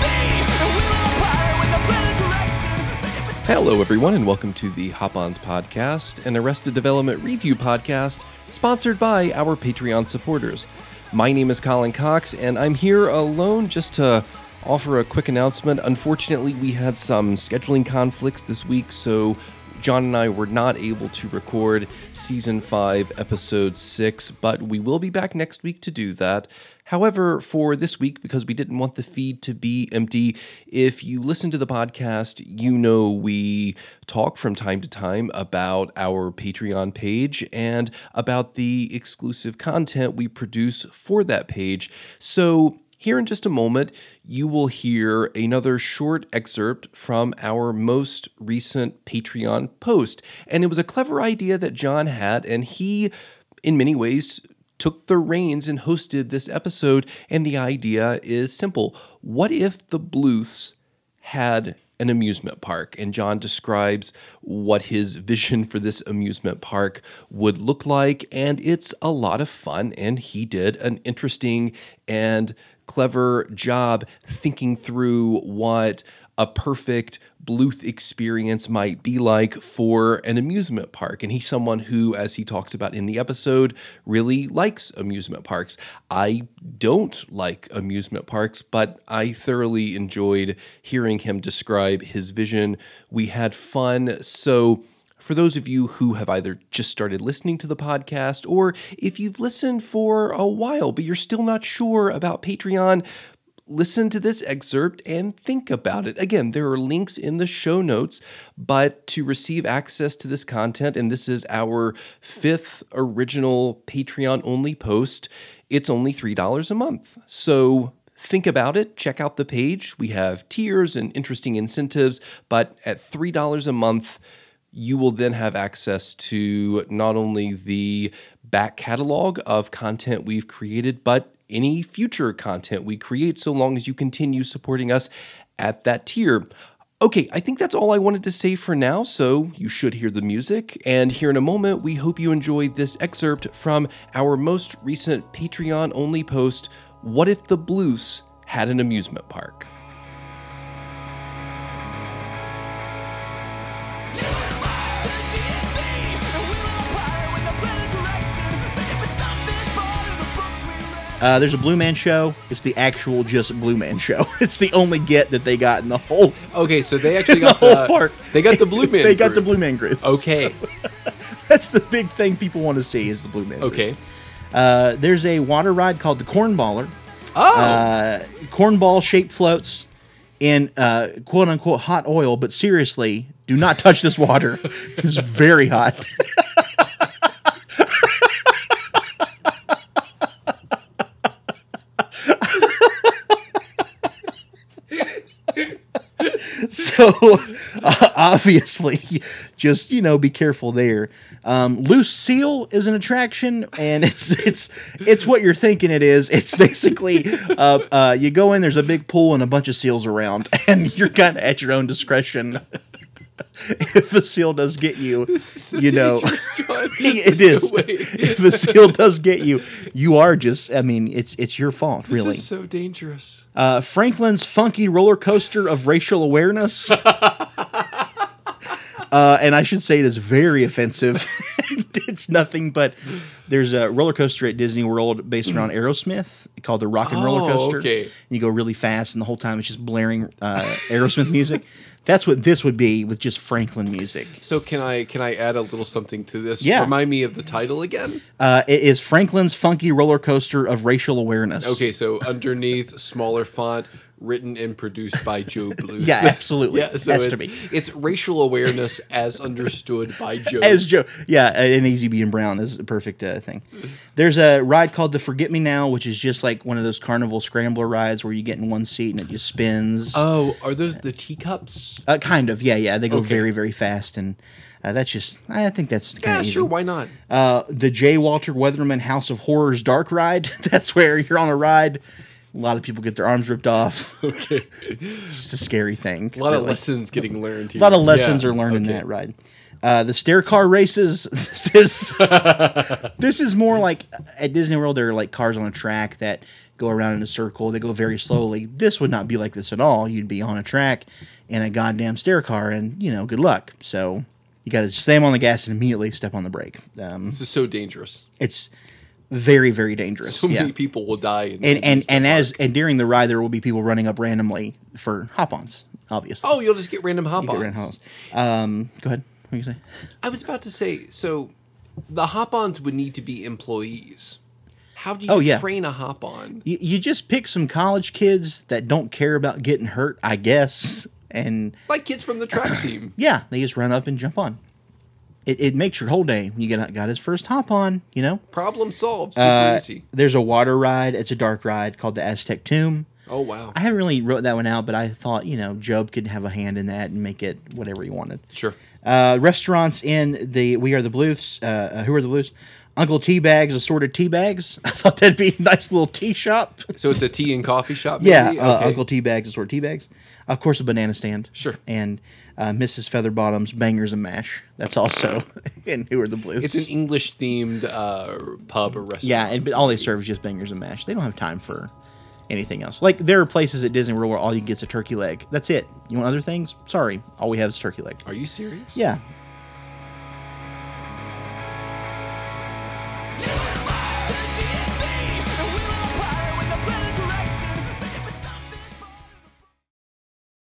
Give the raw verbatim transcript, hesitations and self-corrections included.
Hello, everyone, and welcome to the Hop-Ons Podcast, an Arrested Development review podcast sponsored by our Patreon supporters. My name is Colin Cox, and I'm here alone just to offer a quick announcement. Unfortunately, we had some scheduling conflicts this week, so John and I were not able to record Season five, Episode six, but we will be back next week to do that. However, for this week, because we didn't want the feed to be empty, if you listen to the podcast, you know we talk from time to time about our Patreon page and about the exclusive content we produce for that page. So here in just a moment, you will hear another short excerpt from our most recent Patreon post. And it was a clever idea that John had, and he, in many ways, took the reins and hosted this episode. And the idea is simple. What if the Bluths had an amusement park? And John describes what his vision for this amusement park would look like. And it's a lot of fun. And he did an interesting and clever job thinking through what a perfect Bluth experience might be like for an amusement park. And he's someone who, as he talks about in the episode, really likes amusement parks. I don't like amusement parks, but I thoroughly enjoyed hearing him describe his vision. We had fun. So for those of you who have either just started listening to the podcast, or if you've listened for a while, but you're still not sure about Patreon, listen to this excerpt and think about it. Again, there are links in the show notes, but to receive access to this content, and this is our fifth original Patreon-only post, it's only three dollars a month. So think about it. Check out the page. We have tiers and interesting incentives, but at three dollars a month, you will then have access to not only the back catalog of content we've created, but any future content we create, so long as you continue supporting us at that tier. Okay, I think that's all I wanted to say for now, so you should hear the music. And here in a moment, we hope you enjoy this excerpt from our most recent Patreon-only post, What If the Bluths Had an Amusement Park? Uh, there's a Blue Man show. It's the actual just Blue Man show. It's the only get that they got in the whole. Okay, so they actually the got whole the part. They got the Blue Man. They got group. the Blue Man group. Okay, So that's the big thing people want to see is the Blue Man group. okay. Uh, there's a water ride called the Cornballer. Oh, Uh, cornball shaped floats in uh, quote unquote hot oil, but seriously, do not touch this water. It's very hot. So, uh, obviously, just, you know, be careful there. Um, Loose Seal is an attraction, and it's it's it's what you're thinking it is. It's basically, uh, uh, you go in, there's a big pool and a bunch of seals around, and you're kind of at your own discretion. If a seal does get you, so you know, John. it There's is. no way. If a seal does get you, you are just, I mean, it's it's your fault, This really. is so dangerous. Uh, Franklin's Funky Roller Coaster of Racial Awareness. uh, and I should say it is very offensive. It's nothing but there's a roller coaster at Disney World based around Aerosmith called the Rock and Oh, Roller Coaster. okay. You go really fast, and the whole time it's just blaring uh, Aerosmith music. That's what this would be with just Franklin music. So can I can I add a little something to this? Yeah. Remind me of the title again. Uh, it is Franklin's Funky Roller Coaster of Racial Awareness. Okay, so underneath smaller font, written and produced by Joe Bluth. Yeah, absolutely. Yeah, so Has it's, to be. it's racial awareness as understood by Joe. As Joe, yeah, and Easy Being Brown is a perfect uh, thing. There's a ride called the Forget Me Now, which is just like one of those carnival scrambler rides where you get in one seat and it just spins. Oh, are those the teacups? Uh, kind of, yeah, yeah. They go Okay. very, very fast, and uh, that's just, I think that's kind Yeah, of easy. sure, why not? Uh, the J. Walter Weatherman House of Horrors Dark Ride. That's where you're on a ride. A lot of people get their arms ripped off. Okay. It's just a scary thing. A lot of really. lessons getting learned here. A lot of lessons Yeah, are learned in okay. that ride. Uh, the stair car races. This is this is more like at Disney World. There are like cars on a track that go around in a circle. They go very slowly. This would not be like this at all. You'd be on a track in a goddamn stair car, and you know, good luck. So you got to slam on the gas and immediately step on the brake. Um, This is so dangerous. it's very, very dangerous. So yeah. many people will die. In and and and Park. as and during the ride, there will be people running up randomly for hop-ons. Obviously. Oh, you'll just get random You hop-ons. get random hop-ons. Um, go ahead. What you say? I was about to say, so the hop-ons would need to be employees. How do you Oh, yeah. train a hop-on? You, you just pick some college kids that don't care about getting hurt, I guess, and Like kids from the track team. yeah, they just run up and jump on. It, it makes your whole day when you get got his first hop on. You know, Problem solved. Super uh, easy. there's a water ride. It's a dark ride called the Aztec Tomb. Oh, wow. I haven't really wrote that one out, but I thought you know Job could have a hand in that and make it whatever he wanted. Sure. Uh, restaurants in the We Are the Blues. Uh, uh, who are the Blues? Uncle Tea Bags, assorted tea bags. I thought that'd be a nice little tea shop. So it's a tea and coffee shop, Yeah, maybe? uh, Okay. Uncle Tea Bags, assorted tea bags. Of course, a banana stand. Sure. And uh, Missus Featherbottom's Bangers and Mash. That's also in Who Are the Blues. It's an English-themed uh, pub or restaurant. yeah, and but all they serve is just Bangers and Mash. They don't have time for anything else. Like there are places at Disney World where all you get is a turkey leg. That's it. You want other things? Sorry, all we have is turkey leg. Are you serious? Yeah.